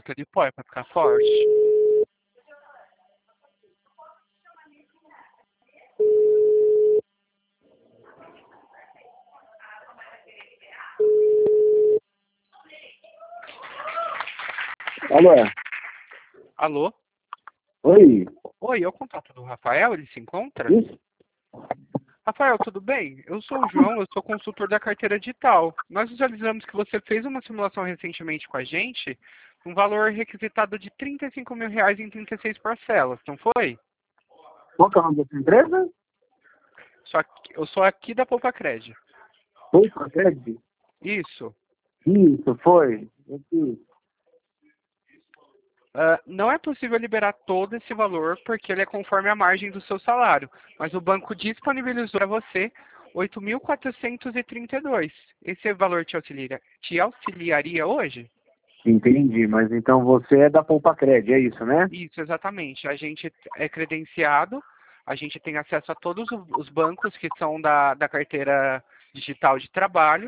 gota de pó é pra ficar forte? Alô? Alô? Oi? Oi, é o contato do Rafael, ele se encontra? Isso? Rafael, tudo bem? Eu sou o João, eu sou consultor da carteira digital. Nós visualizamos que você fez uma simulação recentemente com a gente, um valor requisitado de R$ 35.000 em 36 parcelas, não foi? Qual que é o nome da sua empresa? Eu sou aqui da Poupa Cred. Foi para Cred? Isso. Isso, foi. Aqui. Não é possível liberar todo esse valor porque ele é conforme a margem do seu salário, mas o banco disponibilizou para você 8.432. Esse valor te auxiliaria hoje? Entendi, mas então você é da Poupa Cred, é isso, né? Isso, exatamente. A gente é credenciado, a gente tem acesso a todos os bancos que são da carteira digital de trabalho.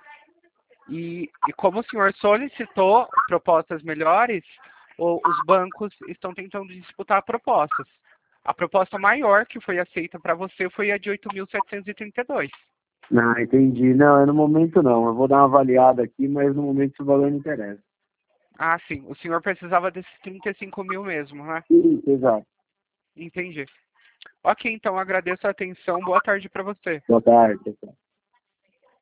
E como o senhor solicitou propostas melhores, os bancos estão tentando disputar propostas. A proposta maior que foi aceita para você foi a de 8.732. Não, entendi. Não, no momento não. Eu vou dar uma avaliada aqui, mas no momento esse valor não interessa. Ah, sim. O senhor precisava desses 35.000 mesmo, né? Isso, exato. Entendi. Ok, então agradeço a atenção. Boa tarde para você. Boa tarde, pessoal.